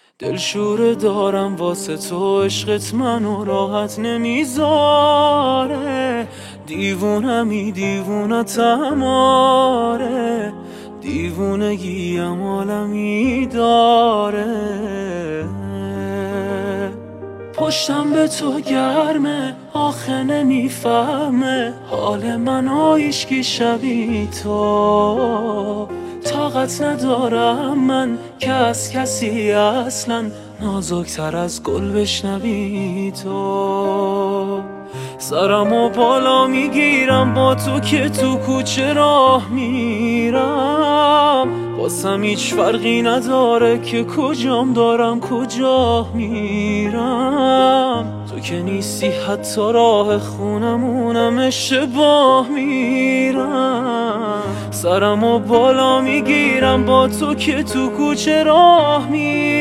دلشوره دارم واسه تو، عشقت منو راحت نمیذاره. دیوونمی دیوونتم آره، دیوونگیم عالمی داره. پشتم به تو گرمه، آخه نمیفهمه حال من هیچکی شبیه تو. طاقت ندارم من که از کسی اصلا نازکتر از گل بشنوی تو. سرمو بالا میگیرم با تو که تو کوچه راه میرم، واسم هیچ فرقی نداره که کجام دارم کجا میرم. تو که نیستی حتی راه خونمونم اشتباه میرم. سرمو بالا میگیرم با تو که تو کوچه راه میرم،